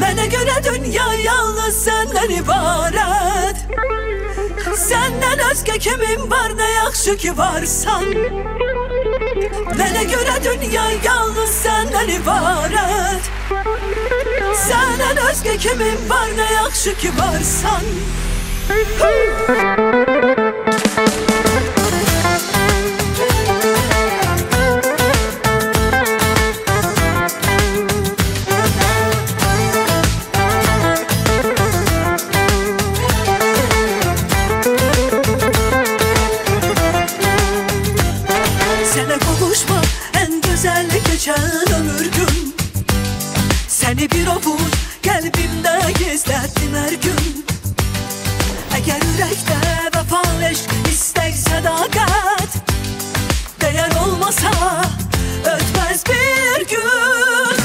Mənə görə dünya yalnız səndən ibarət. Səndən özgə kimin var, nə yaxşı ki varsan. Mənə görə dünya yalnız səndən ibarət. Səndən özgə kimin var, nə yaxşı ki varsan. Sənə qovuşma ən gözəl keçən ömür gün. Səni bir ovuc qəlbimdə gizlətdim hər gün. Əgər ürəkdə vəfa, eşq, istək, sədaqət dəyər olmasa ötməz bir gün.